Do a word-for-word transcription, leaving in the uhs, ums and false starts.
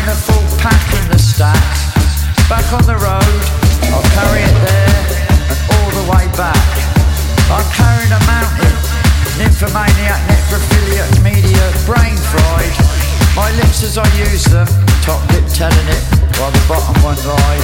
carrying a full pack in the stack. Back on the road, I'll carry it there and all the way back. I'm carrying a mountain, nymphomaniac, necrophiliac, media, brain fried. My lips as I use them, top lip telling it while the bottom one lies.